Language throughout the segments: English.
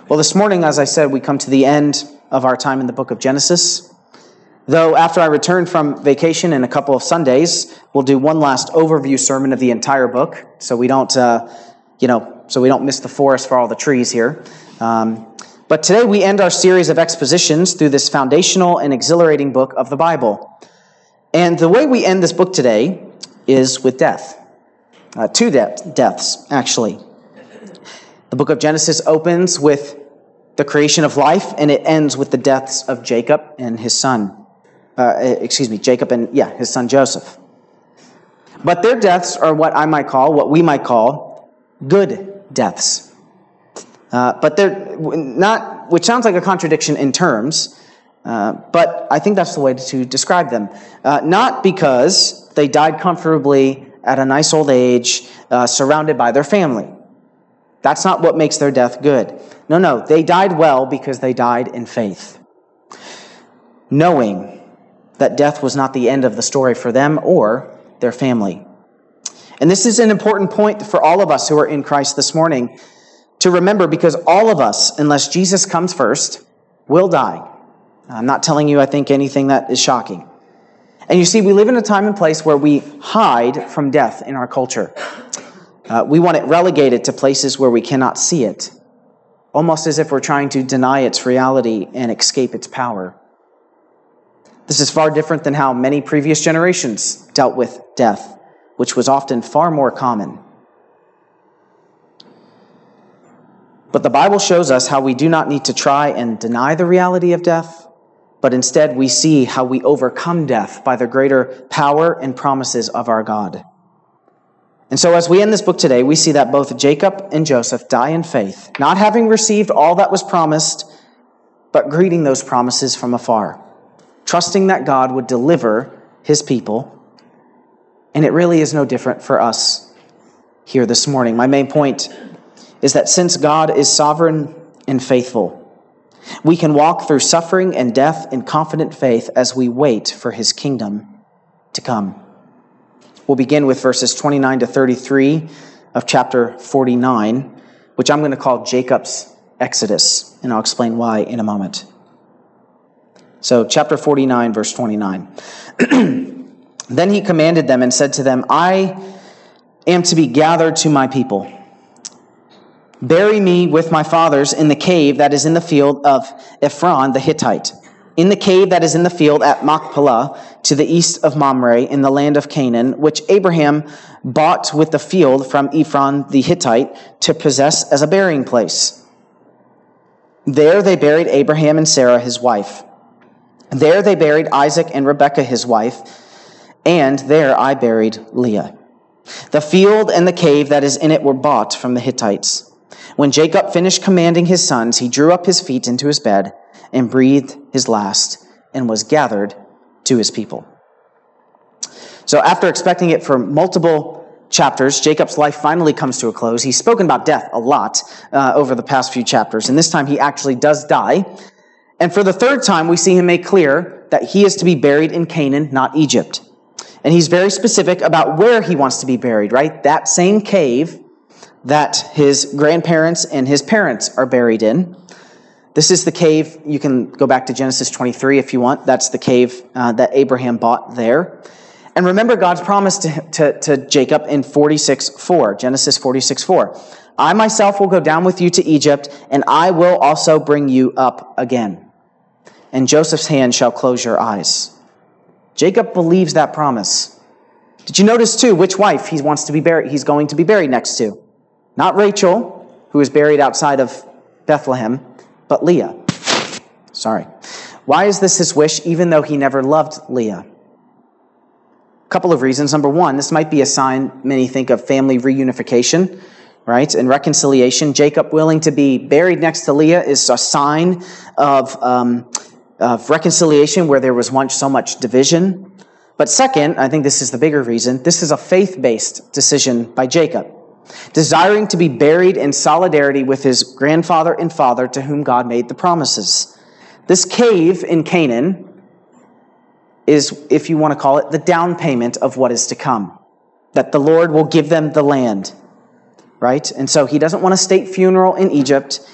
Well, this morning, as I said, we come to the end of our time in the book of Genesis. Though after I return from vacation in a couple of Sundays, we'll do one last overview sermon of the entire book, so we don't, miss the forest for all the trees here. But today we end our series of expositions through this foundational and exhilarating book of the Bible. And the way we end this book today is with death. Two deaths, actually. The book of Genesis opens with the creation of life, and it ends with the deaths of Jacob and his son. His son Joseph. But their deaths are what we might call good deaths. But they're not, which sounds like a contradiction in terms, but I think that's the way to describe them. Not because they died comfortably at a nice old age, surrounded by their family. That's not what makes their death good. No, they died well because they died in faith, knowing that death was not the end of the story for them or their family. And this is an important point for all of us who are in Christ this morning to remember, because all of us, unless Jesus comes first, will die. I'm not telling you, I think, anything that is shocking. And you see, we live in a time and place where we hide from death in our culture. We want it relegated to places where we cannot see it, almost as if we're trying to deny its reality and escape its power. This is far different than how many previous generations dealt with death, which was often far more common. But the Bible shows us how we do not need to try and deny the reality of death, but instead we see how we overcome death by the greater power and promises of our God. And so as we end this book today, we see that both Jacob and Joseph die in faith, not having received all that was promised, but greeting those promises from afar, trusting that God would deliver his people. And it really is no different for us here this morning. My main point is that since God is sovereign and faithful, we can walk through suffering and death in confident faith as we wait for his kingdom to come. We'll begin with verses 29 to 33 of chapter 49, which I'm going to call Jacob's Exodus, and I'll explain why in a moment. So chapter 49, verse 29. Then he commanded them and said to them, I am to be gathered to my people. Bury me with my fathers in the cave that is in the field of Ephron the Hittite, in the cave that is in the field at Machpelah, to the east of Mamre, in the land of Canaan, which Abraham bought with the field from Ephron the Hittite to possess as a burying place. There they buried Abraham and Sarah his wife. There they buried Isaac and Rebekah his wife, and there I buried Leah. The field and the cave that is in it were bought from the Hittites. When Jacob finished commanding his sons, he drew up his feet into his bed and breathed his last and was gathered to his people. So after expecting it for multiple chapters, Jacob's life finally comes to a close. He's spoken about death a lot over the past few chapters, and this time he actually does die. And for the third time, we see him make clear that he is to be buried in Canaan, not Egypt. And he's very specific about where he wants to be buried, right? That same cave that his grandparents and his parents are buried in. This is the cave. You can go back to Genesis 23 if you want. That's the cave that Abraham bought there. And remember God's promise to Jacob in 46:4, Genesis 46:4. I myself will go down with you to Egypt, and I will also bring you up again. And Joseph's hand shall close your eyes. Jacob believes that promise. Did you notice too which wife he's going to be buried next to? Not Rachel, who is buried outside of Bethlehem, but Leah. Why is this his wish, even though he never loved Leah? A couple of reasons. Number one, this might be a sign many think of family reunification, right? And reconciliation. Jacob willing to be buried next to Leah is a sign of reconciliation where there was once so much division. But second, I think this is the bigger reason, this is a faith-based decision by Jacob, desiring to be buried in solidarity with his grandfather and father to whom God made the promises. This cave in Canaan is, if you want to call it, the down payment of what is to come, that the Lord will give them the land, right? And so he doesn't want a state funeral in Egypt.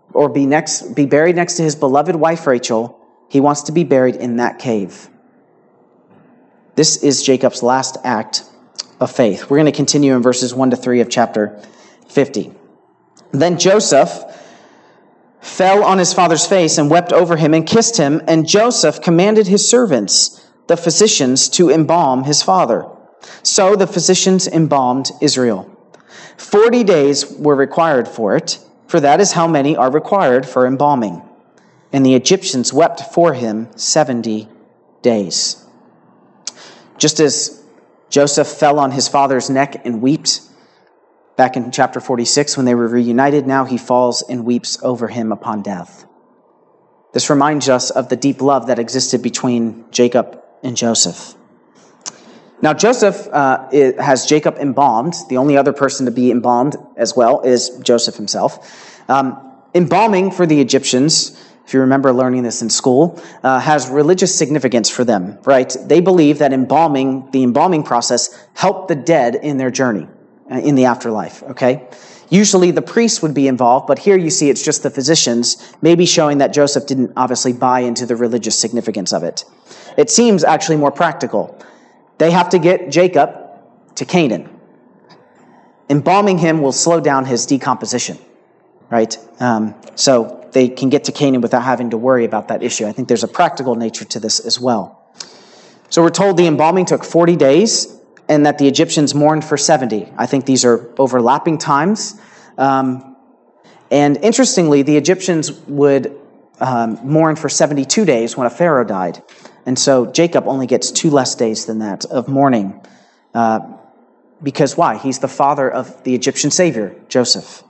or be buried next to his beloved wife Rachel. He wants to be buried in that cave. This is Jacob's last act of faith. We're going to continue in verses 1-3 of chapter 50. Then Joseph fell on his father's face and wept over him and kissed him, and Joseph commanded his servants, the physicians, to embalm his father. So the physicians embalmed Israel. 40 days were required for it, for that is how many are required for embalming. And the Egyptians wept for him 70 days. Just as Joseph fell on his father's neck and wept back in chapter 46 when they were reunited, now he falls and weeps over him upon death. This reminds us of the deep love that existed between Jacob and Joseph. Now Joseph has Jacob embalmed. The only other person to be embalmed as well is Joseph himself. Embalming for the Egyptians, if you remember learning this in school, has religious significance for them, right? They believe that the embalming process helped the dead in their journey, in the afterlife, okay? Usually the priests would be involved, but here you see it's just the physicians, maybe showing that Joseph didn't obviously buy into the religious significance of it. It seems actually more practical. They have to get Jacob to Canaan. Embalming him will slow down his decomposition, right? So they can get to Canaan without having to worry about that issue. I think there's a practical nature to this as well. So we're told the embalming took 40 days and that the Egyptians mourned for 70. I think these are overlapping times. And interestingly, the Egyptians would mourn for 72 days when a pharaoh died. And so Jacob only gets 2 less days than that of mourning. Because why? He's the father of the Egyptian savior, Joseph.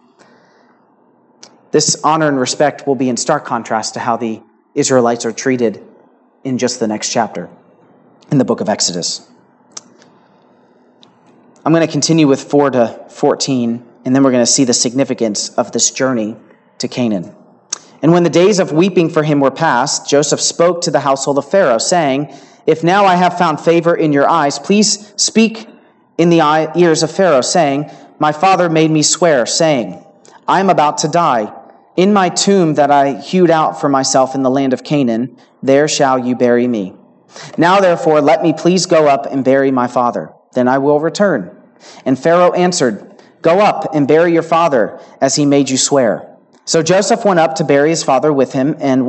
This honor and respect will be in stark contrast to how the Israelites are treated in just the next chapter in the book of Exodus. I'm going to continue with 4-14, and then we're going to see the significance of this journey to Canaan. And when the days of weeping for him were past, Joseph spoke to the household of Pharaoh, saying, "If now I have found favor in your eyes, please speak in the ears of Pharaoh, saying, 'My father made me swear, saying, I am about to die. In my tomb that I hewed out for myself in the land of Canaan, there shall you bury me. Now therefore let me please go up and bury my father. Then I will return.' And Pharaoh answered, 'Go up and bury your father, as he made you swear.' So Joseph went up to bury his father with him, and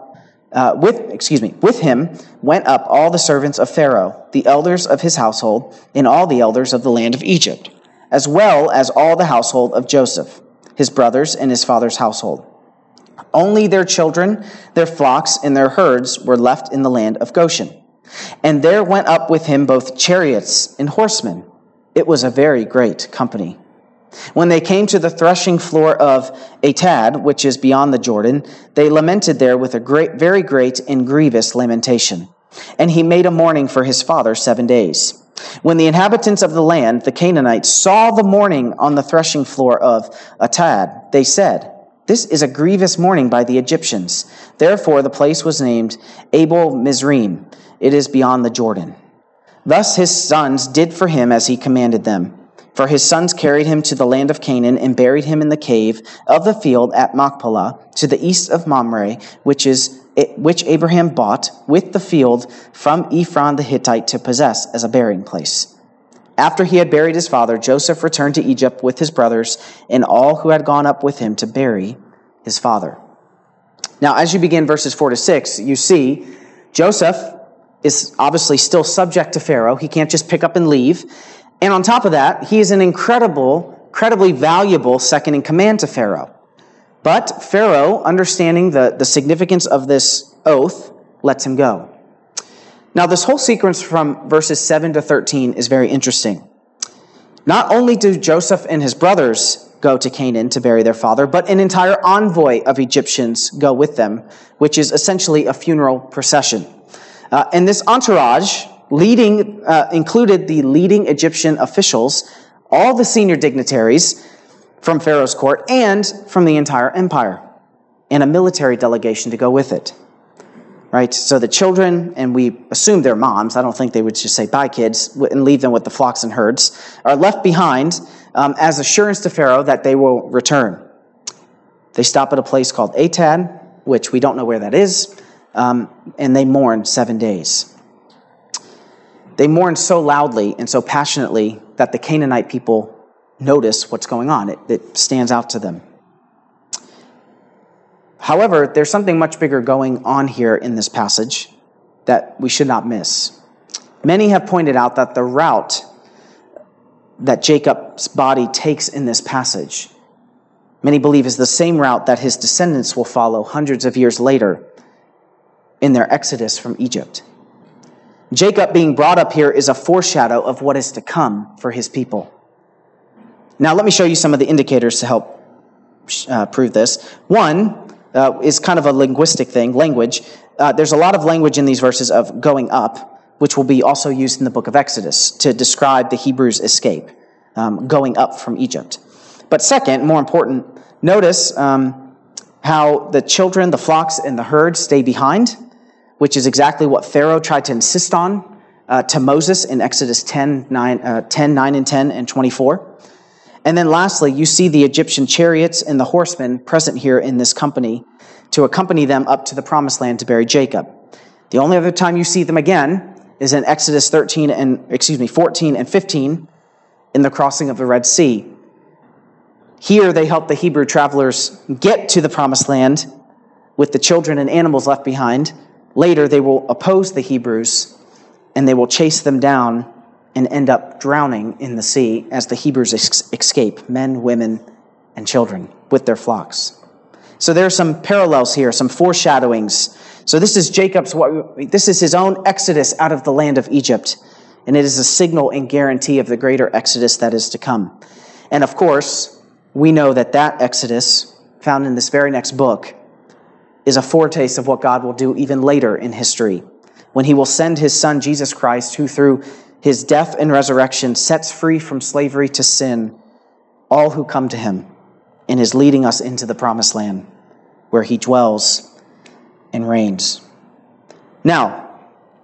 with him went up all the servants of Pharaoh, the elders of his household, and all the elders of the land of Egypt, as well as all the household of Joseph, his brothers, and his father's household. Only their children, their flocks, and their herds were left in the land of Goshen. And there went up with him both chariots and horsemen. It was a very great company. When they came to the threshing floor of Atad, which is beyond the Jordan, they lamented there with a very great and grievous lamentation. And he made a mourning for his father 7 days. When the inhabitants of the land, the Canaanites, saw the mourning on the threshing floor of Atad, they said, 'This is a grievous mourning by the Egyptians.' Therefore the place was named Abel Mizraim. It is beyond the Jordan. Thus his sons did for him as he commanded them. For his sons carried him to the land of Canaan and buried him in the cave of the field at Machpelah, to the east of Mamre, which Abraham bought with the field from Ephron the Hittite to possess as a burying place. After he had buried his father, Joseph returned to Egypt with his brothers and all who had gone up with him to bury his father." Now, as you begin verses 4-6, you see Joseph is obviously still subject to Pharaoh. He can't just pick up and leave. And on top of that, he is an incredibly valuable second in command to Pharaoh. But Pharaoh, understanding the significance of this oath, lets him go. Now, this whole sequence from verses 7-13 is very interesting. Not only do Joseph and his brothers go to Canaan to bury their father, but an entire envoy of Egyptians go with them, which is essentially a funeral procession. And this entourage included the leading Egyptian officials, all the senior dignitaries from Pharaoh's court, and from the entire empire, and a military delegation to go with it. Right? So the children, and we assume they're moms, I don't think they would just say, "Bye, kids," and leave them with the flocks and herds, are left behind as assurance to Pharaoh that they will return. They stop at a place called Atad, which we don't know where that is, and they mourn 7 days. They mourn so loudly and so passionately that the Canaanite people notice what's going on. It stands out to them. However, there's something much bigger going on here in this passage that we should not miss. Many have pointed out that the route that Jacob's body takes in this passage, many believe is the same route that his descendants will follow hundreds of years later in their exodus from Egypt. Jacob being brought up here is a foreshadow of what is to come for his people. Now, let me show you some of the indicators to help prove this. One is kind of a linguistic thing, language. There's a lot of language in these verses of going up, which will be also used in the book of Exodus to describe the Hebrews' escape, going up from Egypt. But second, more important, notice how the children, the flocks, and the herd stay behind, which is exactly what Pharaoh tried to insist on to Moses in Exodus 10, 9, and 10, and 24. And then lastly, you see the Egyptian chariots and the horsemen present here in this company to accompany them up to the promised land to bury Jacob. The only other time you see them again is in Exodus 14 and 15 in the crossing of the Red Sea. Here they help the Hebrew travelers get to the promised land with the children and animals left behind. Later they will oppose the Hebrews and they will chase them down and end up drowning in the sea as the Hebrews escape, men, women, and children with their flocks. So there are some parallels here, some foreshadowings. So this is this is his own exodus out of the land of Egypt, and it is a signal and guarantee of the greater exodus that is to come. And of course, we know that exodus, found in this very next book, is a foretaste of what God will do even later in history, when he will send his son, Jesus Christ, who through his death and resurrection sets free from slavery to sin all who come to him, and is leading us into the promised land where he dwells and reigns. Now,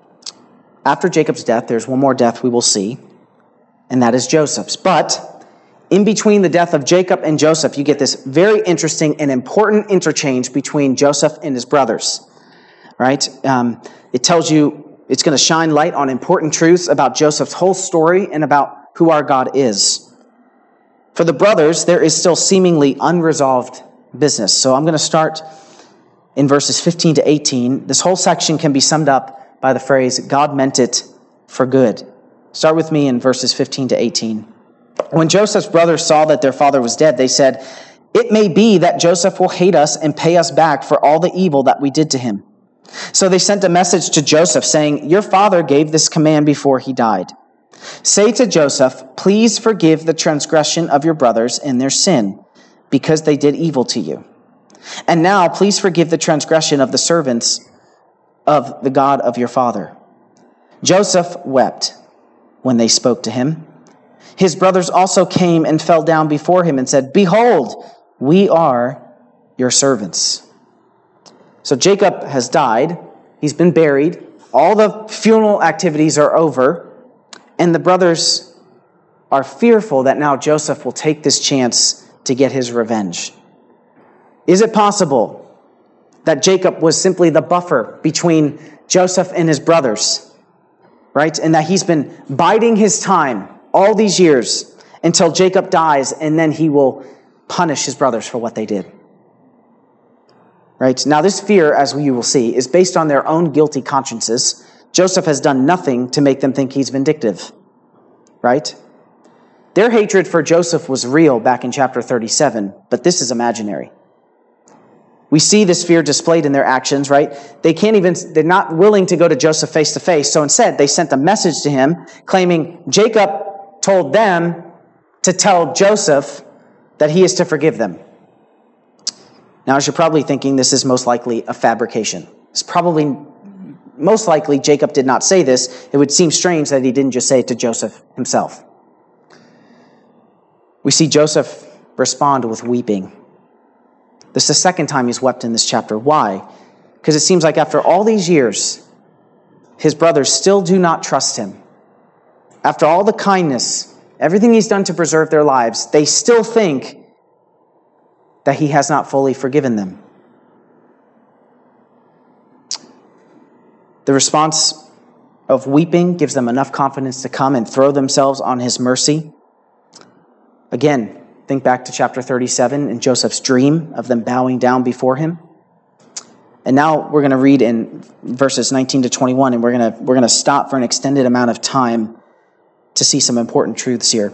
after Jacob's death, there's one more death we will see, and that is Joseph's. But in between the death of Jacob and Joseph, you get this very interesting and important interchange between Joseph and his brothers. Right? It tells you, it's going to shine light on important truths about Joseph's whole story and about who our God is. For the brothers, there is still seemingly unresolved business. So I'm going to start in verses 15 to 18. This whole section can be summed up by the phrase, God meant it for good. Start with me in verses 15 to 18. When Joseph's brothers saw that their father was dead, they said, "It may be that Joseph will hate us and pay us back for all the evil that we did to him." So they sent a message to Joseph saying, "Your father gave this command before he died. Say to Joseph, please forgive the transgression of your brothers and their sin, because they did evil to you. And now please forgive the transgression of the servants of the God of your father." Joseph wept when they spoke to him. His brothers also came and fell down before him and said, "Behold, we are your servants." So Jacob has died. He's been buried. All the funeral activities are over. And the brothers are fearful that now Joseph will take this chance to get his revenge. Is it possible that Jacob was simply the buffer between Joseph and his brothers, right? And that he's been biding his time all these years until Jacob dies, and then he will punish his brothers for what they did. Right? Now, this fear, as you will see, is based on their own guilty consciences. Joseph has done nothing to make them think he's vindictive. Right? Their hatred for Joseph was real back in chapter 37, but this is imaginary. We see this fear displayed in their actions, right? They're not willing to go to Joseph face to face. So instead, they sent a message to him claiming Jacob told them to tell Joseph that he is to forgive them. Now, as you're probably thinking, this is most likely a fabrication. It's probably, most likely, Jacob did not say this. It would seem strange that he didn't just say it to Joseph himself. We see Joseph respond with weeping. This is the second time he's wept in this chapter. Why? Because it seems like after all these years, his brothers still do not trust him. After all the kindness, everything he's done to preserve their lives, they still think that he has not fully forgiven them. The response of weeping gives them enough confidence to come and throw themselves on his mercy. Again, think back to chapter 37 and Joseph's dream of them bowing down before him. And now we're going to read in verses 19 to 21, and we're going to stop for an extended amount of time to see some important truths here.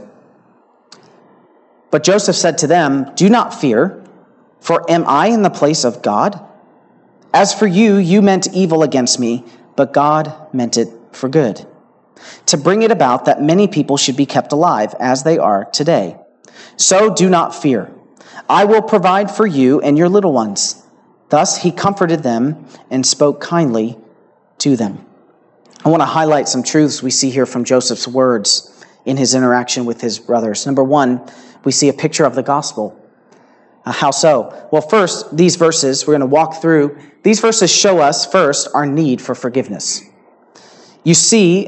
But Joseph said to them, "Do not fear, for am I in the place of God? As for you, you meant evil against me, but God meant it for good, to bring it about that many people should be kept alive, as they are today. So do not fear. I will provide for you and your little ones." Thus he comforted them and spoke kindly to them. I want to highlight some truths we see here from Joseph's words in his interaction with his brothers. Number one, we see a picture of the gospel. How so? Well, first, these verses, we're going to walk through. These verses show us, first, our need for forgiveness. You see,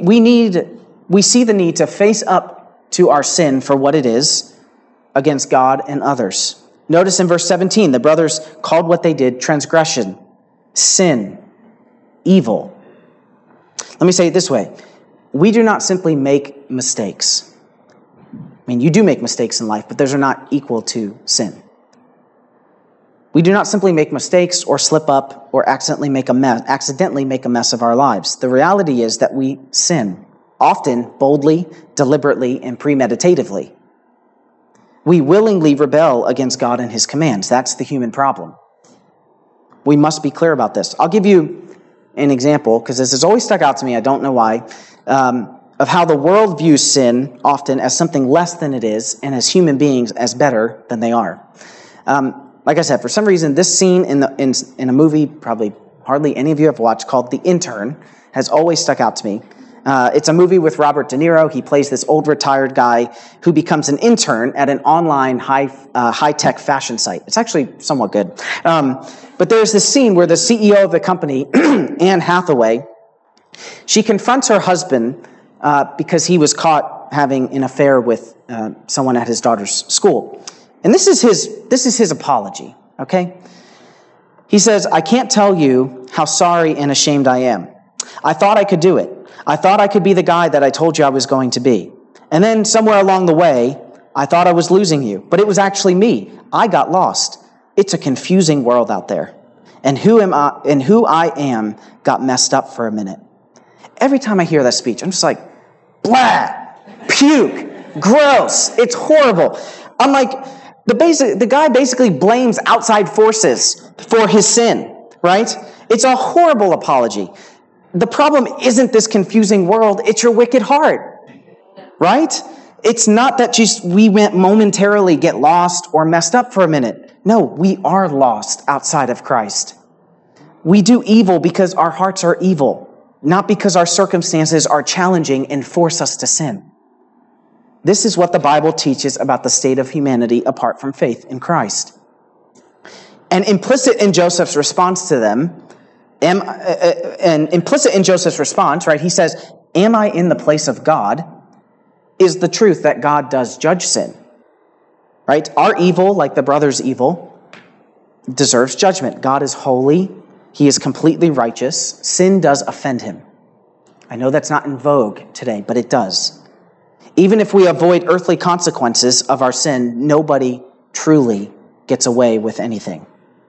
we see the need to face up to our sin for what it is against God and others. Notice in verse 17, the brothers called what they did transgression, sin, evil. Let me say it this way. We do not simply make mistakes. I mean, you do make mistakes in life, but those are not equal to sin. We do not simply make mistakes or slip up or accidentally make a mess of our lives. The reality is that we sin, often boldly, deliberately, and premeditatively. We willingly rebel against God and his commands. That's the human problem. We must be clear about this. I'll give you an example, because this has always stuck out to me, I don't know why, of how the world views sin often as something less than it is, and as human beings as better than they are. Like I said, for some reason, this scene in a movie probably hardly any of you have watched called The Intern has always stuck out to me. It's a movie with Robert De Niro. He plays this old retired guy who becomes an intern at an online high-tech fashion site. It's actually somewhat good. But there's this scene where the CEO of the company, Anne Hathaway, she confronts her husband because he was caught having an affair with someone at his daughter's school. And this is his apology, okay? He says, "I can't tell you how sorry and ashamed I am. I thought I could do it. I thought I could be the guy that I told you I was going to be. And then somewhere along the way, I thought I was losing you. But it was actually me. I got lost. It's a confusing world out there. And who I am got messed up for a minute." Every time I hear that speech, I'm just like, blah, puke, gross, it's horrible. I'm like, the guy basically blames outside forces for his sin, right? It's a horrible apology. The problem isn't this confusing world, it's your wicked heart, right? It's not that we momentarily get lost or messed up for a minute. No, we are lost outside of Christ. We do evil because our hearts are evil, not because our circumstances are challenging and force us to sin. This is what the Bible teaches about the state of humanity apart from faith in Christ. And implicit in Joseph's response to them, right, he says, "Am I in the place of God?" is the truth that God does judge sin, right? Our evil, like the brother's evil, deserves judgment. God is holy. He is completely righteous. Sin does offend him. I know that's not in vogue today, but it does. Even if we avoid earthly consequences of our sin, nobody truly gets away with anything.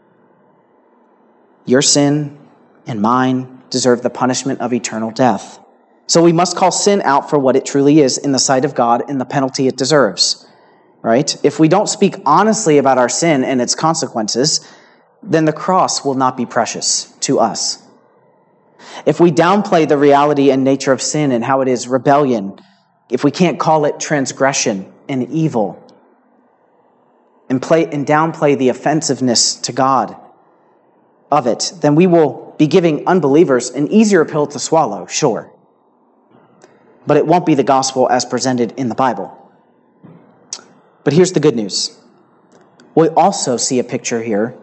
Your sin and mine deserve the punishment of eternal death. So we must call sin out for what it truly is in the sight of God and the penalty it deserves, right? If we don't speak honestly about our sin and its consequences, then the cross will not be precious to us. If we downplay the reality and nature of sin and how it is rebellion, if we can't call it transgression and evil, and downplay the offensiveness to God of it, then we will be giving unbelievers an easier pill to swallow, sure. But it won't be the gospel as presented in the Bible. But here's the good news. We also see a picture here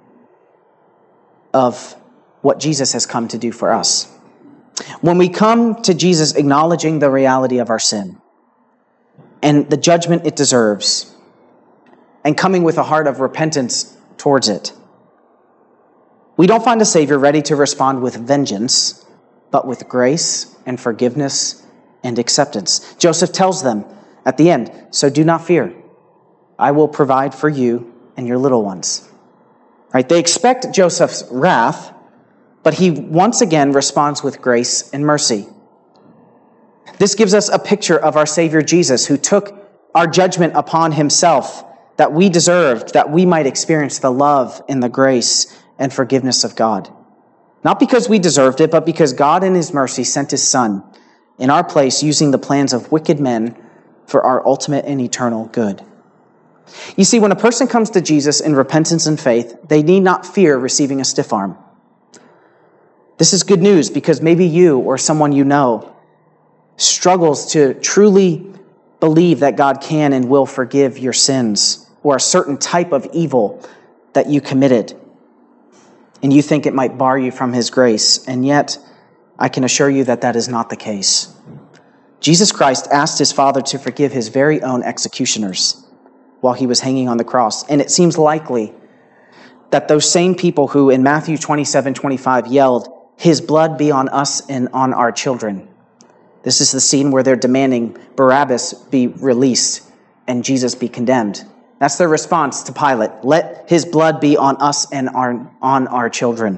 of what Jesus has come to do for us. When we come to Jesus acknowledging the reality of our sin and the judgment it deserves, and coming with a heart of repentance towards it. We don't find a Savior ready to respond with vengeance, but with grace and forgiveness and acceptance. Joseph tells them at the end, "So do not fear. I will provide for you and your little ones." Right? They expect Joseph's wrath, but he once again responds with grace and mercy. This gives us a picture of our Savior Jesus, who took our judgment upon himself that we deserved, that we might experience the love and the grace and forgiveness of God. Not because we deserved it, but because God in his mercy sent his Son in our place, using the plans of wicked men for our ultimate and eternal good. You see, when a person comes to Jesus in repentance and faith, they need not fear receiving a stiff arm. This is good news because maybe you or someone you know struggles to truly believe that God can and will forgive your sins or a certain type of evil that you committed. And you think it might bar you from his grace. And yet, I can assure you that that is not the case. Jesus Christ asked his Father to forgive his very own executioners while he was hanging on the cross. And it seems likely that those same people who in Matthew 27:25 yelled, "His blood be on us and on our children." This is the scene where they're demanding Barabbas be released and Jesus be condemned. That's their response to Pilate. "Let his blood be on us and on our children."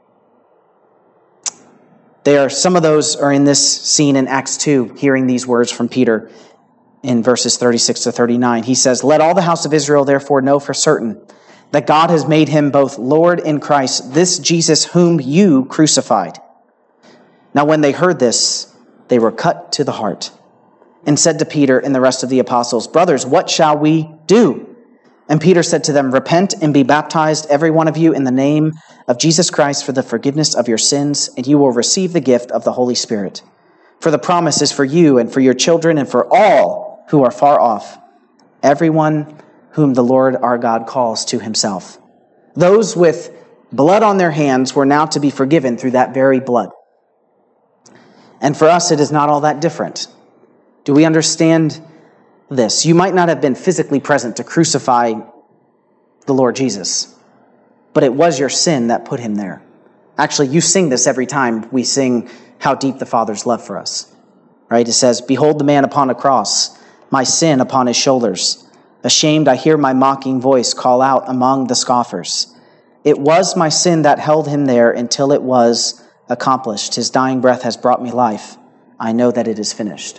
Some of those are in this scene in Acts 2, hearing these words from Peter in verses 36 to 39. He says, "Let all the house of Israel therefore know for certain that God has made him both Lord and Christ, this Jesus whom you crucified." Now when they heard this, they were cut to the heart and said to Peter and the rest of the apostles, "Brothers, what shall we do?" And Peter said to them, "Repent and be baptized, every one of you, in the name of Jesus Christ for the forgiveness of your sins, and you will receive the gift of the Holy Spirit. For the promise is for you and for your children and for all who are far off, everyone whom the Lord our God calls to himself." Those with blood on their hands were now to be forgiven through that very blood. And for us, it is not all that different. Do we understand this? You might not have been physically present to crucify the Lord Jesus, but it was your sin that put him there. Actually, you sing this every time we sing How Deep the Father's Love for Us, right? It says, "Behold the man upon a cross, my sin upon his shoulders. Ashamed, I hear my mocking voice call out among the scoffers. It was my sin that held him there until it was accomplished. His dying breath has brought me life. I know that it is finished."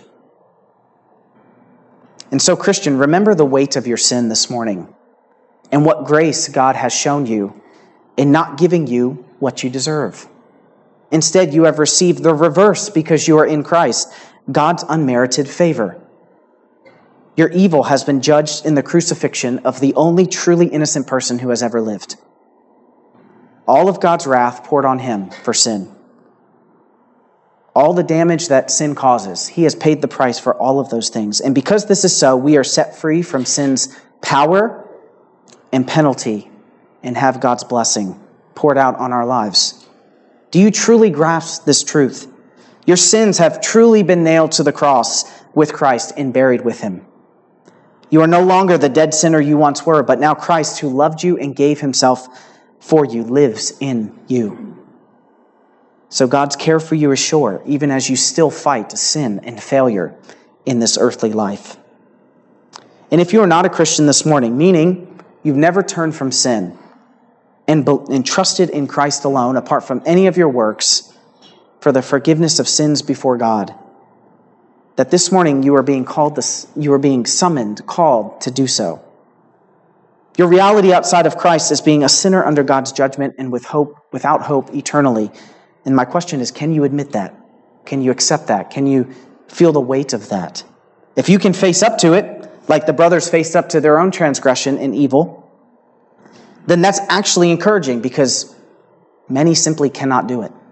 And so, Christian, remember the weight of your sin this morning and what grace God has shown you in not giving you what you deserve. Instead, you have received the reverse because you are in Christ, God's unmerited favor. Your evil has been judged in the crucifixion of the only truly innocent person who has ever lived. All of God's wrath poured on him for sin. All the damage that sin causes, he has paid the price for all of those things. And because this is so, we are set free from sin's power and penalty and have God's blessing poured out on our lives. Do you truly grasp this truth? Your sins have truly been nailed to the cross with Christ and buried with him. You are no longer the dead sinner you once were, but now Christ, who loved you and gave himself for you, lives in you. So God's care for you is sure, even as you still fight sin and failure in this earthly life. And if you are not a Christian this morning, meaning you've never turned from sin and trusted in Christ alone, apart from any of your works, for the forgiveness of sins before God, that this morning you are being called, you are being summoned, called to do so. Your reality outside of Christ is being a sinner under God's judgment and without hope eternally. And my question is, can you admit that? Can you accept that? Can you feel the weight of that? If you can face up to it, like the brothers faced up to their own transgression and evil, then that's actually encouraging because many simply cannot do it.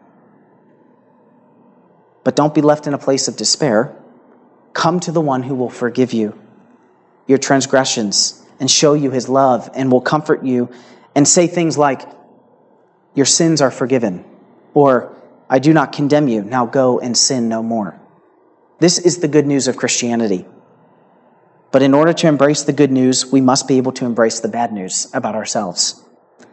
But don't be left in a place of despair. Come to the one who will forgive you your transgressions and show you his love and will comfort you and say things like, "Your sins are forgiven," or "I do not condemn you, now go and sin no more." This is the good news of Christianity. But in order to embrace the good news, we must be able to embrace the bad news about ourselves.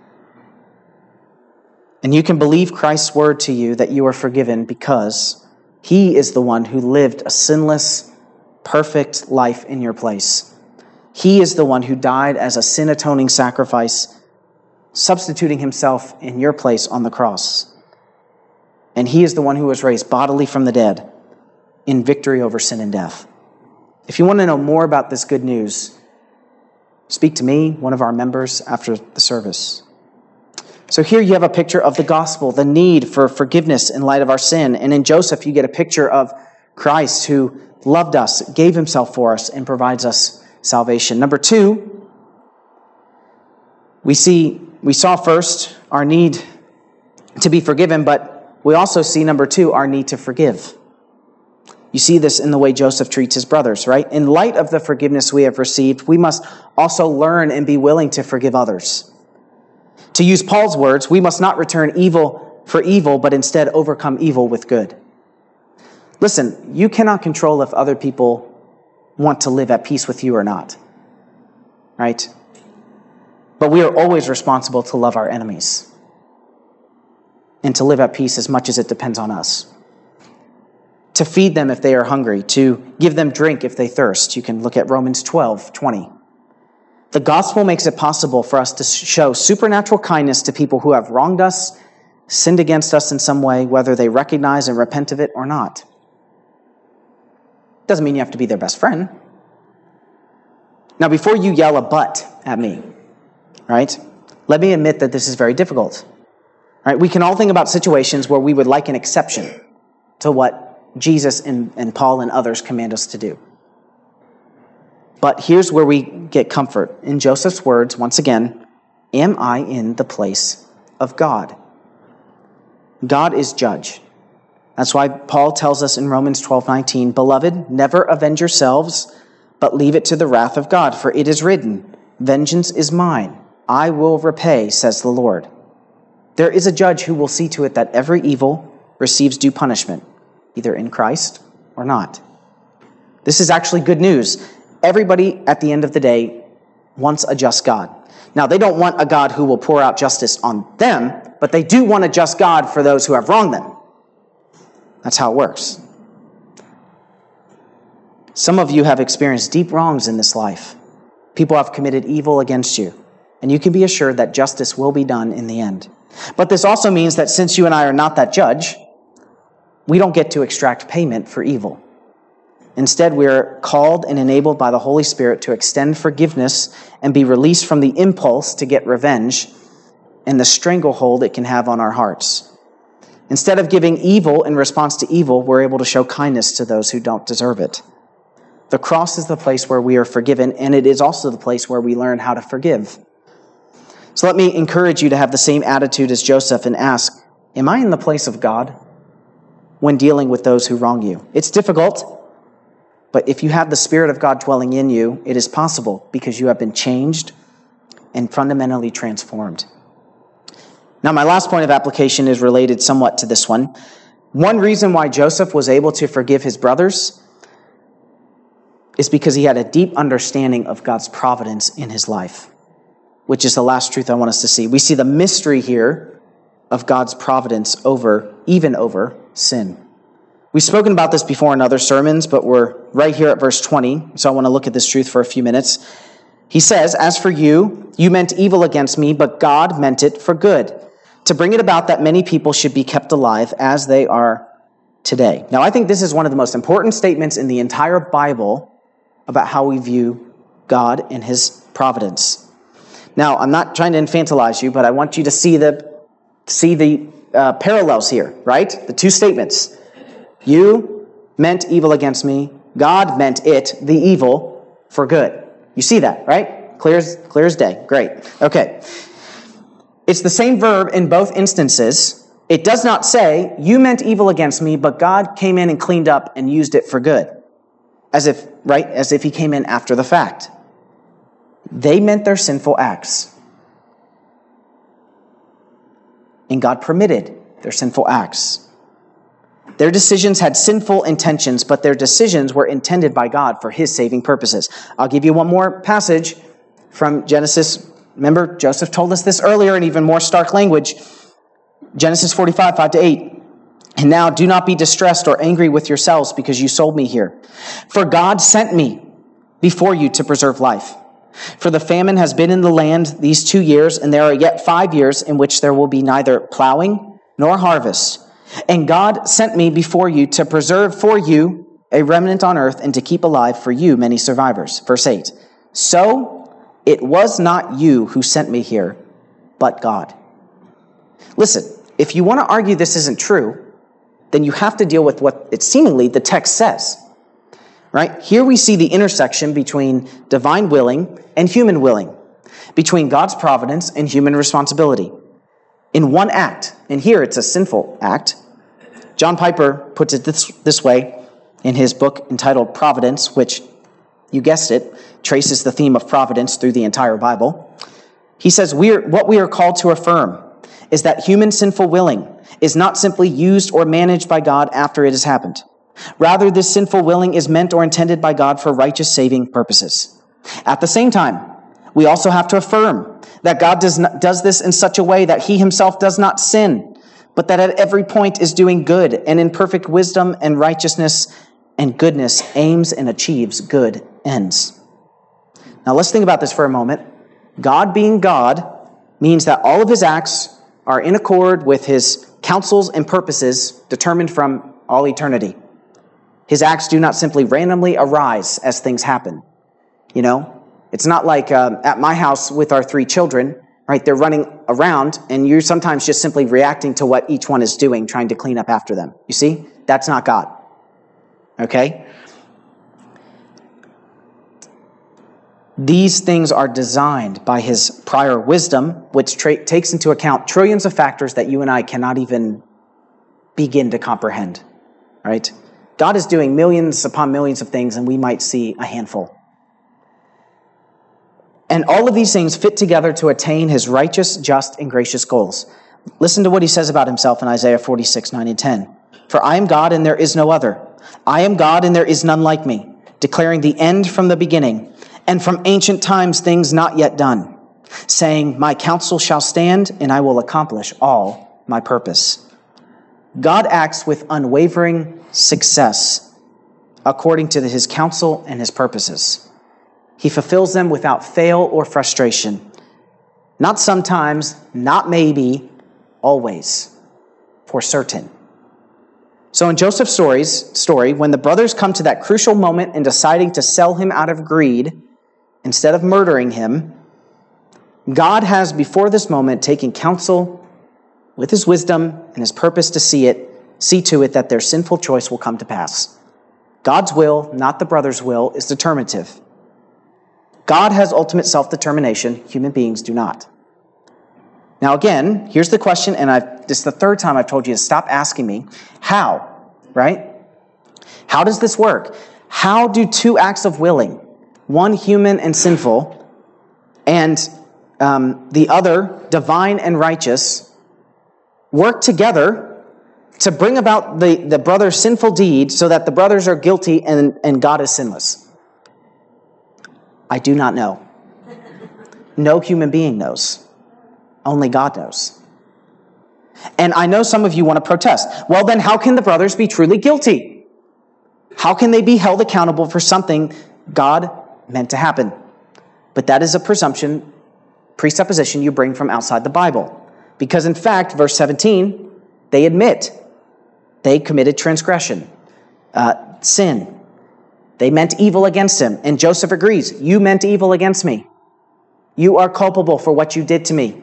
And you can believe Christ's word to you that you are forgiven because he is the one who lived a sinless, perfect life in your place. He is the one who died as a sin-atoning sacrifice, substituting himself in your place on the cross. And he is the one who was raised bodily from the dead in victory over sin and death. If you want to know more about this good news, speak to me, one of our members, after the service. So here you have a picture of the gospel, the need for forgiveness in light of our sin. And in Joseph, you get a picture of Christ who loved us, gave himself for us, and provides us salvation. Number two, we saw first our need to be forgiven, but we also see, number two, our need to forgive. You see this in the way Joseph treats his brothers, right? In light of the forgiveness we have received, we must also learn and be willing to forgive others. To use Paul's words, we must not return evil for evil, but instead overcome evil with good. Listen, you cannot control if other people want to live at peace with you or not, right? But we are always responsible to love our enemies and to live at peace as much as it depends on us. To feed them if they are hungry, to give them drink if they thirst. You can look at Romans 12:20. The gospel makes it possible for us to show supernatural kindness to people who have wronged us, sinned against us in some way, whether they recognize and repent of it or not. Doesn't mean you have to be their best friend. Now, before you yell a but at me, right, let me admit that this is very difficult. Right? We can all think about situations where we would like an exception to what Jesus and Paul and others command us to do. But here's where we get comfort. In Joseph's words, once again, am I in the place of God? God is judge. That's why Paul tells us in Romans 12:19, Beloved, never avenge yourselves, but leave it to the wrath of God, for it is written, Vengeance is mine, I will repay, says the Lord. There is a judge who will see to it that every evil receives due punishment, either in Christ or not. This is actually good news. Everybody at the end of the day wants a just God. Now, they don't want a God who will pour out justice on them, but they do want a just God for those who have wronged them. That's how it works. Some of you have experienced deep wrongs in this life. People have committed evil against you, and you can be assured that justice will be done in the end. But this also means that since you and I are not that judge, we don't get to extract payment for evil. Instead, we are called and enabled by the Holy Spirit to extend forgiveness and be released from the impulse to get revenge and the stranglehold it can have on our hearts. Instead of giving evil in response to evil, we're able to show kindness to those who don't deserve it. The cross is the place where we are forgiven, and it is also the place where we learn how to forgive. So let me encourage you to have the same attitude as Joseph and ask, am I in the place of God when dealing with those who wrong you? It's difficult. But if you have the Spirit of God dwelling in you, it is possible because you have been changed and fundamentally transformed. Now, my last point of application is related somewhat to this one. One reason why Joseph was able to forgive his brothers is because he had a deep understanding of God's providence in his life, which is the last truth I want us to see. We see the mystery here of God's providence even over sin. We've spoken about this before in other sermons, but we're right here at verse 20, so I want to look at this truth for a few minutes. He says, As for you, you meant evil against me, but God meant it for good, to bring it about that many people should be kept alive as they are today. Now, I think this is one of the most important statements in the entire Bible about how we view God and his providence. Now, I'm not trying to infantilize you, but I want you to see the parallels here, right? The two statements. You meant evil against me. God meant it, the evil, for good. You see that, right? Clear as day. Great. Okay. It's the same verb in both instances. It does not say, you meant evil against me, but God came in and cleaned up and used it for good. As if he came in after the fact. They meant their sinful acts. And God permitted their sinful acts. Their decisions had sinful intentions, but their decisions were intended by God for his saving purposes. I'll give you one more passage from Genesis. Remember, Joseph told us this earlier in even more stark language. Genesis 45, 5-8. And now do not be distressed or angry with yourselves because you sold me here. For God sent me before you to preserve life. For the famine has been in the land these 2 years, and there are yet 5 years in which there will be neither plowing nor harvest. And God sent me before you to preserve for you a remnant on earth and to keep alive for you many survivors. Verse 8. So it was not you who sent me here, but God. Listen, if you want to argue this isn't true, then you have to deal with what it seemingly the text says. Right? Here we see the intersection between divine willing and human willing, between God's providence and human responsibility. In one act, and here it's a sinful act. John Piper puts it this way in his book entitled Providence, which, you guessed it, traces the theme of providence through the entire Bible. He says, what we are called to affirm is that human sinful willing is not simply used or managed by God after it has happened. Rather, this sinful willing is meant or intended by God for righteous saving purposes. At the same time, we also have to affirm that God does this in such a way that he himself does not sin, but that at every point is doing good, and in perfect wisdom and righteousness and goodness aims and achieves good ends. Now let's think about this for a moment. God being God means that all of his acts are in accord with his counsels and purposes determined from all eternity. His acts do not simply randomly arise as things happen. You know, it's not like at my house with our 3 children, right? They're running around and you're sometimes just simply reacting to what each one is doing, trying to clean up after them. You see? That's not God. Okay? These things are designed by his prior wisdom, which takes into account trillions of factors that you and I cannot even begin to comprehend. Right? God is doing millions upon millions of things, and we might see a handful. And all of these things fit together to attain his righteous, just, and gracious goals. Listen to what he says about himself in Isaiah 46, 9 and 10. For I am God, and there is no other. I am God, and there is none like me, declaring the end from the beginning, and from ancient times things not yet done, saying, my counsel shall stand, and I will accomplish all my purpose. God acts with unwavering success according to his counsel and his purposes. He fulfills them without fail or frustration. Not sometimes, not maybe, always, for certain. So in Joseph's story, when the brothers come to that crucial moment in deciding to sell him out of greed instead of murdering him, God has before this moment taken counsel with his wisdom and his purpose to see to it that their sinful choice will come to pass. God's will, not the brothers' will, is determinative. God has ultimate self-determination. Human beings do not. Now again, here's the question, and this is the 3rd time I've told you to stop asking me. How? Right? How does this work? How do 2 acts of willing, one human and sinful, and the other divine and righteous, work together to bring about the brother's sinful deed so that the brothers are guilty and God is sinless? I do not know. No human being knows. Only God knows. And I know some of you want to protest. Well, then how can the brothers be truly guilty? How can they be held accountable for something God meant to happen? But that is a presupposition you bring from outside the Bible. Because in fact, verse 17, they admit they committed transgression, sin. They meant evil against him. And Joseph agrees, you meant evil against me. You are culpable for what you did to me.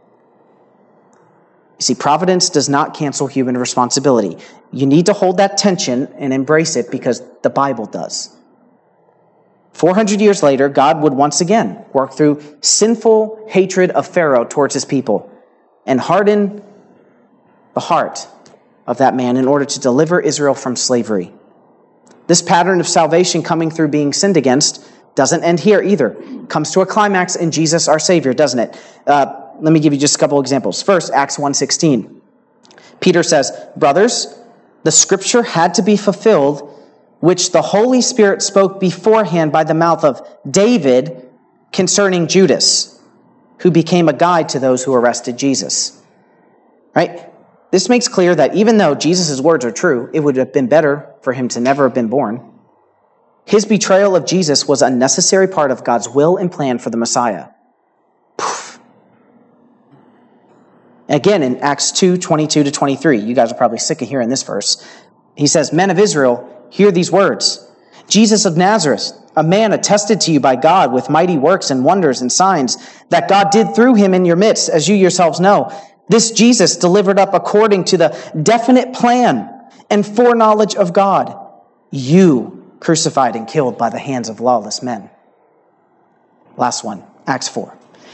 You see, providence does not cancel human responsibility. You need to hold that tension and embrace it because the Bible does. 400 years later, God would once again work through sinful hatred of Pharaoh towards his people and harden the heart of that man in order to deliver Israel from slavery. This pattern of salvation coming through being sinned against doesn't end here either. It comes to a climax in Jesus our Savior, doesn't it? Let me give you just a couple examples. First, Acts 1:16. Peter says, brothers, The scripture had to be fulfilled, which the Holy Spirit spoke beforehand by the mouth of David concerning Judas, who became a guide to those who arrested Jesus. Right? This makes clear that even though Jesus' words are true, it would have been better for him to never have been born. His betrayal of Jesus was a necessary part of God's will and plan for the Messiah. Poof. Again, in Acts 2:22-23, you guys are probably sick of hearing this verse. He says, "Men of Israel, hear these words. Jesus of Nazareth, a man attested to you by God with mighty works and wonders and signs that God did through him in your midst, as you yourselves know. This Jesus delivered up according to the definite plan and foreknowledge of God. You crucified and killed by the hands of lawless men." Last one, Acts 4,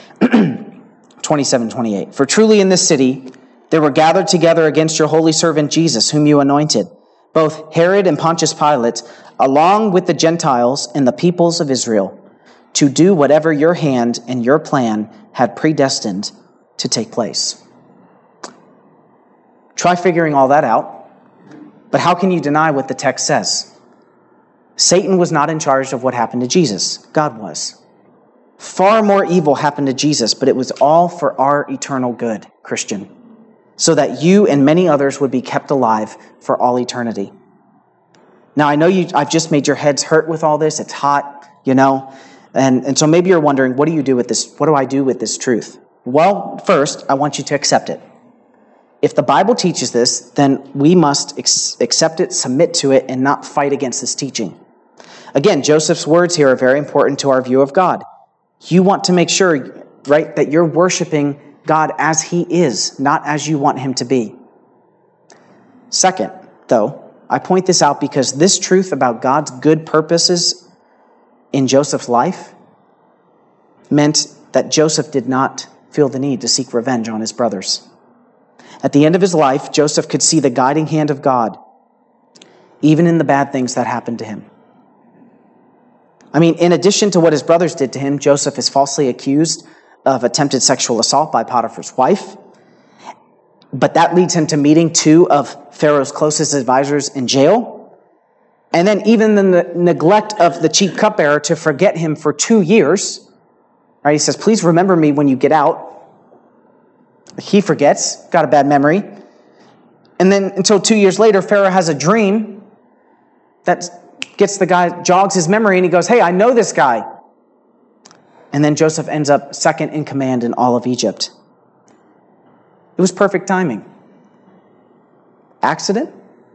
27-28. "For truly in this city there were gathered together against your holy servant Jesus, whom you anointed, both Herod and Pontius Pilate, along with the Gentiles and the peoples of Israel, to do whatever your hand and your plan had predestined to take place." Try figuring all that out, but how can you deny what the text says? Satan was not in charge of what happened to Jesus. God was. Far more evil happened to Jesus, but it was all for our eternal good, Christian, so that you and many others would be kept alive for all eternity. Now, I know I've just made your heads hurt with all this. It's hot, and so maybe you're wondering, what do you do with this? What do I do with this truth? Well, first, I want you to accept it. If the Bible teaches this, then we must accept it, submit to it, and not fight against this teaching. Again, Joseph's words here are very important to our view of God. You want to make sure, right, that you're worshiping God as he is, not as you want him to be. Second, though, I point this out because this truth about God's good purposes in Joseph's life meant that Joseph did not feel the need to seek revenge on his brothers. At the end of his life, Joseph could see the guiding hand of God, even in the bad things that happened to him. In addition to what his brothers did to him, Joseph is falsely accused of attempted sexual assault by Potiphar's wife. But that leads him to meeting two of Pharaoh's closest advisors in jail. And then even the neglect of the chief cupbearer to forget him for 2 years. Right? He says, "Please remember me when you get out." He forgets, got a bad memory. And then until 2 years later, Pharaoh has a dream that gets the guy, jogs his memory, and he goes, "Hey, I know this guy." And then Joseph ends up second in command in all of Egypt. It was perfect timing. Accident?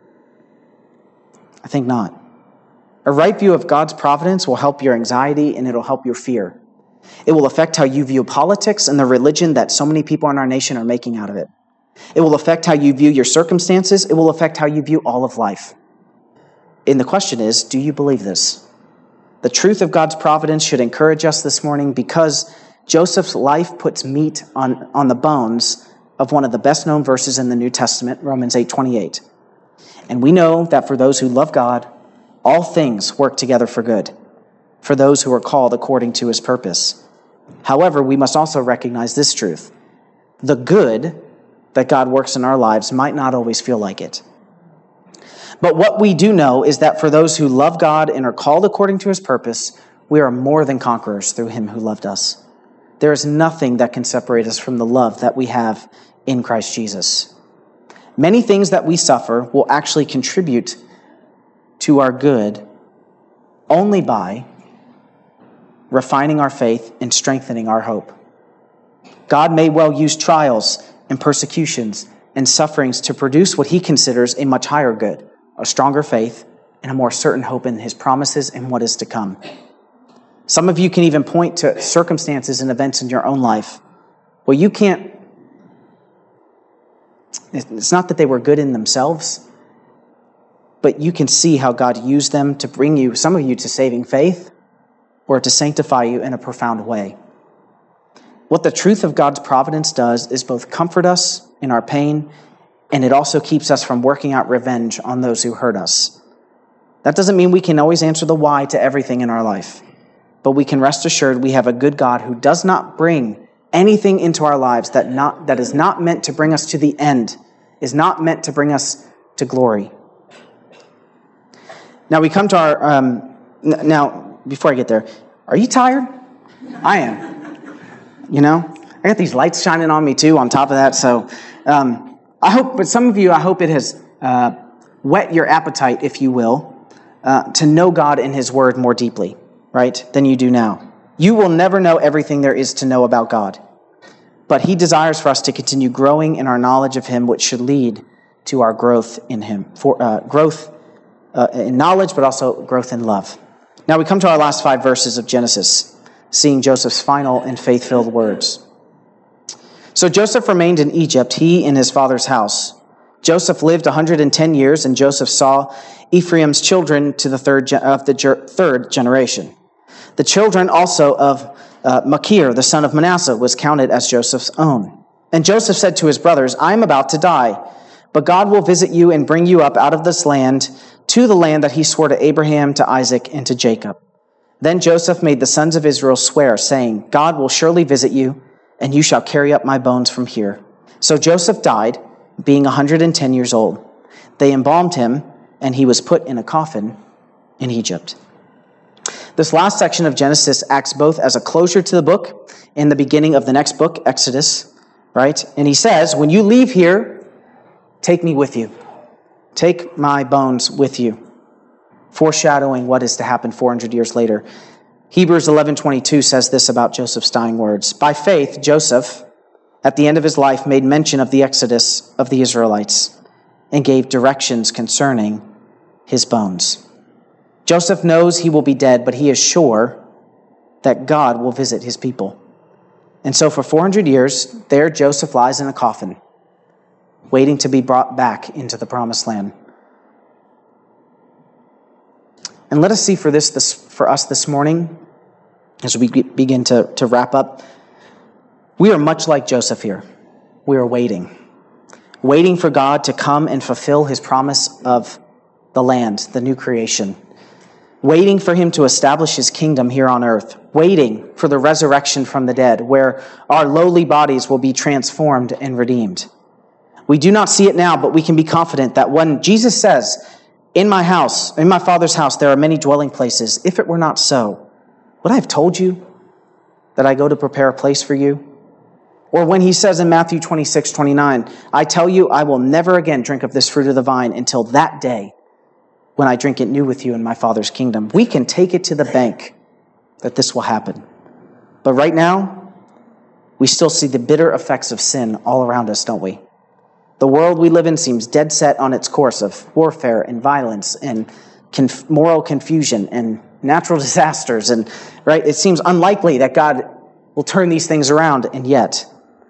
I think not. A right view of God's providence will help your anxiety and it'll help your fear. It will affect how you view politics and the religion that so many people in our nation are making out of it. It will affect how you view your circumstances. It will affect how you view all of life. And the question is, do you believe this? The truth of God's providence should encourage us this morning because Joseph's life puts meat on the bones of one of the best known verses in the New Testament, Romans 8:28. And we know that for those who love God, all things work together for good, for those who are called according to his purpose. However, we must also recognize this truth. The good that God works in our lives might not always feel like it. But what we do know is that for those who love God and are called according to his purpose, we are more than conquerors through him who loved us. There is nothing that can separate us from the love that we have in Christ Jesus. Many things that we suffer will actually contribute to our good only by refining our faith and strengthening our hope. God may well use trials and persecutions and sufferings to produce what he considers a much higher good, a stronger faith, and a more certain hope in his promises and what is to come. Some of you can even point to circumstances and events in your own life where you can't, it's not that they were good in themselves, but you can see how God used them to bring you, some of you, to saving faith or to sanctify you in a profound way. What the truth of God's providence does is both comfort us in our pain, and it also keeps us from working out revenge on those who hurt us. That doesn't mean we can always answer the why to everything in our life, but we can rest assured we have a good God who does not bring anything into our lives that is not meant to bring us to the end, is not meant to bring us to glory. Now we come to our, now, before I get there, are you tired? I am. You know, I got these lights shining on me too on top of that. So I hope, but some of you, I hope it has whet your appetite, if you will, to know God and his word more deeply, right, than you do now. You will never know everything there is to know about God, but he desires for us to continue growing in our knowledge of him, which should lead to our growth in him, for growth in knowledge, but also growth in love. Now we come to our last 5 verses of Genesis, seeing Joseph's final and faith-filled words. So Joseph remained in Egypt, he and his father's house. Joseph lived 110 years, and Joseph saw Ephraim's children to the third generation. The children also of Machir, the son of Manasseh, was counted as Joseph's own. And Joseph said to his brothers, I am about to die, but God will visit you and bring you up out of this land to the land that he swore to Abraham, to Isaac, and to Jacob. Then Joseph made the sons of Israel swear, saying, God will surely visit you, and you shall carry up my bones from here. So Joseph died, being 110 years old. They embalmed him, and he was put in a coffin in Egypt. This last section of Genesis acts both as a closure to the book and the beginning of the next book, Exodus, right? And he says, when you leave here, take me with you. Take my bones with you, foreshadowing what is to happen 400 years later. Hebrews 11:22 says this about Joseph's dying words. By faith, Joseph, at the end of his life, made mention of the exodus of the Israelites and gave directions concerning his bones. Joseph knows he will be dead, but he is sure that God will visit his people. And so for 400 years, there Joseph lies in a coffin, waiting to be brought back into the promised land. And let us see for us this morning, as we begin to wrap up, we are much like Joseph here. We are waiting for God to come and fulfill his promise of the land, the new creation. Waiting for him to establish his kingdom here on earth. Waiting for the resurrection from the dead, where our lowly bodies will be transformed and redeemed. We do not see it now, but we can be confident that when Jesus says, in my house, in my Father's house, there are many dwelling places. If it were not so, would I have told you that I go to prepare a place for you? Or when he says in Matthew 26:29, I tell you, I will never again drink of this fruit of the vine until that day when I drink it new with you in my Father's kingdom. We can take it to the bank that this will happen. But right now, we still see the bitter effects of sin all around us, don't we? The world we live in seems dead set on its course of warfare and violence and moral confusion and natural disasters. And right, it seems unlikely that God will turn these things around. And yet,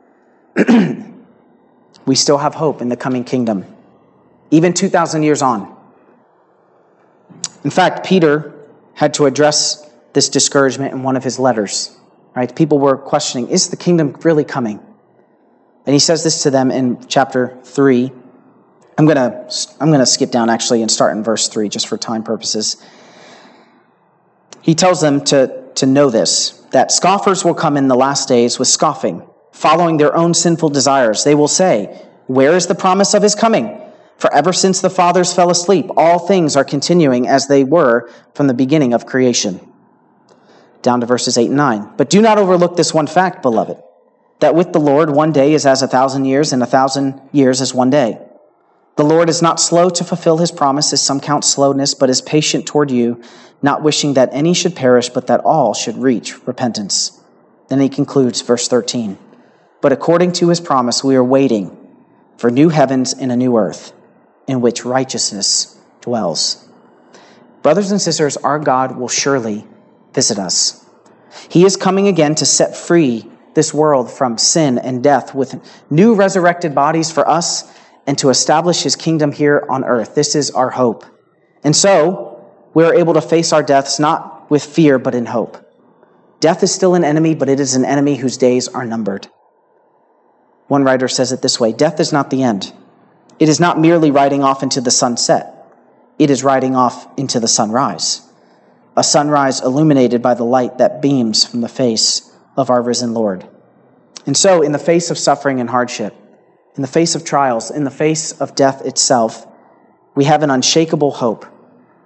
we still have hope in the coming kingdom, even 2,000 years on. In fact, Peter had to address this discouragement in one of his letters. Right? People were questioning, is the kingdom really coming? And he says this to them in chapter 3. I'm going to skip down actually and start in verse 3 just for time purposes. He tells them to know this, that scoffers will come in the last days with scoffing, following their own sinful desires. They will say, where is the promise of his coming? For ever since the fathers fell asleep, all things are continuing as they were from the beginning of creation. Down to verses 8 and 9. But do not overlook this one fact, beloved, that with the Lord 1 day is as 1,000 years, and 1,000 years as 1 day. The Lord is not slow to fulfill his promise, as some count slowness, but is patient toward you, not wishing that any should perish, but that all should reach repentance. Then he concludes, verse 13. But according to his promise, we are waiting for new heavens and a new earth, in which righteousness dwells. Brothers and sisters, our God will surely visit us. He is coming again to set free this world from sin and death with new resurrected bodies for us and to establish his kingdom here on earth. This is our hope. And so we are able to face our deaths not with fear, but in hope. Death is still an enemy, but it is an enemy whose days are numbered. One writer says it this way, death is not the end. It is not merely riding off into the sunset. It is riding off into the sunrise. A sunrise illuminated by the light that beams from the face of our risen Lord. And so, in the face of suffering and hardship, in the face of trials, in the face of death itself, we have an unshakable hope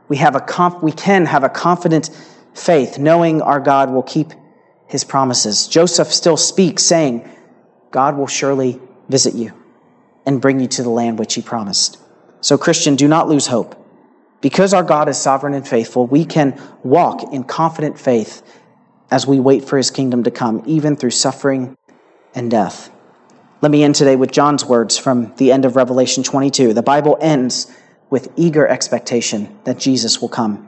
we can have a confident faith, knowing our God will keep his promises. Joseph still speaks, saying, God will surely visit you and bring you to the land which he promised. So, Christian, do not lose hope. Because our God is sovereign and faithful, we can walk in confident faith as we wait for his kingdom to come, even through suffering and death. Let me end today with John's words from the end of Revelation 22. The Bible ends with eager expectation that Jesus will come.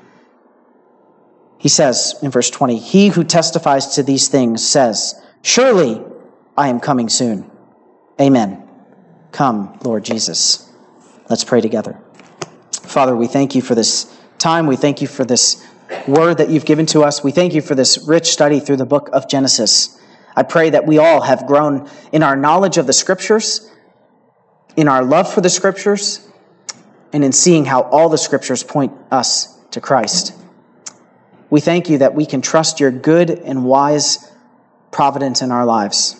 He says in verse 20, he who testifies to these things says, surely I am coming soon. Amen. Come, Lord Jesus. Let's pray together. Father, we thank you for this time. We thank you for this word that you've given to us. We thank you for this rich study through the book of Genesis. I pray that we all have grown in our knowledge of the Scriptures, in our love for the Scriptures, and in seeing how all the Scriptures point us to Christ. We thank you that we can trust your good and wise providence in our lives.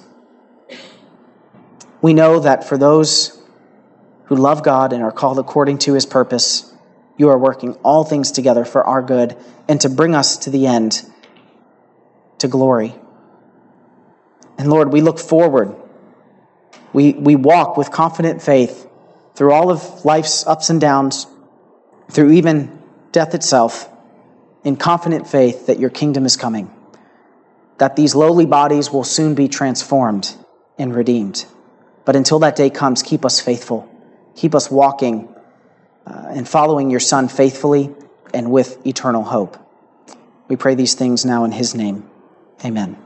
We know that for those who love God and are called according to his purpose, you are working all things together for our good and to bring us to the end, to glory. And Lord, we look forward. We walk with confident faith through all of life's ups and downs, through even death itself, in confident faith that your kingdom is coming, that these lowly bodies will soon be transformed and redeemed. But until that day comes, keep us faithful. Keep us walking and following your Son faithfully and with eternal hope. We pray these things now in his name. Amen.